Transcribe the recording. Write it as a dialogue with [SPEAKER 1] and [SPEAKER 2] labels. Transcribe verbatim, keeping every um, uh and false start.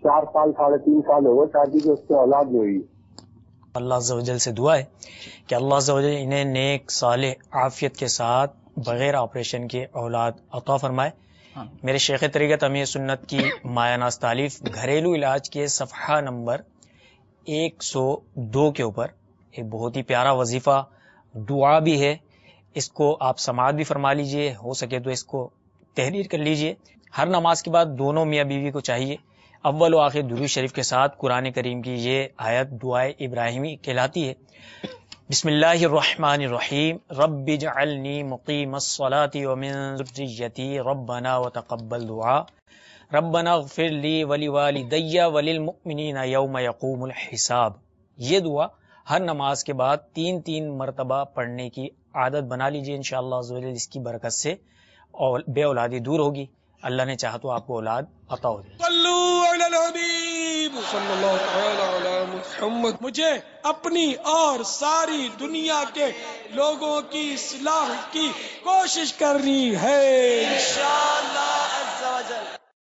[SPEAKER 1] چار سال ساڑھے تین سال ہو گئے شادی کے، اس سے اولاد نہیں ہوئی۔
[SPEAKER 2] اللہ عز و جل سے دعا ہے کہ اللہ عز و جل انہیں نیک صالح عافیت کے ساتھ بغیر آپریشن کے اولاد عطا فرمائے۔ میرے شیخ طریقت امیر سنت کی مایہ ناز تالیف گھریلو علاج کے صفحہ نمبر ایک سو دو کے اوپر ایک بہت ہی پیارا وظیفہ دعا بھی ہے، اس کو آپ سماعت بھی فرما لیجئے، ہو سکے تو اس کو تحریر کر لیجئے۔ ہر نماز کے بعد دونوں میاں بیوی کو چاہیے اول و آخر درود شریف کے ساتھ قرآن کریم کی یہ آیت دعائے ابراہیمی کہلاتی ہے۔ بسم اللہ الرحمن الرحیم، رب اجعلنی مقیم الصلاة ومن ذریتی ربنا وتقبل دعا ربنا اغفر لی ولوالدی وللمؤمنین یوم یقوم الحساب۔ یہ دعا ہر نماز کے بعد تین تین مرتبہ پڑھنے کی عادت بنا لیجئے، انشاءاللہ عز و جل اس کی برکت سے بے اولادی دور ہوگی، اللہ نے چاہا تو آپ کو اولاد عطا ہو جائے۔
[SPEAKER 3] صلو علی الحبیب صلی اللہ تعالی علی محمد۔ مجھے اپنی اور ساری دنیا کے لوگوں کی اصلاح کی کوشش کرنی ہے انشاءاللہ۔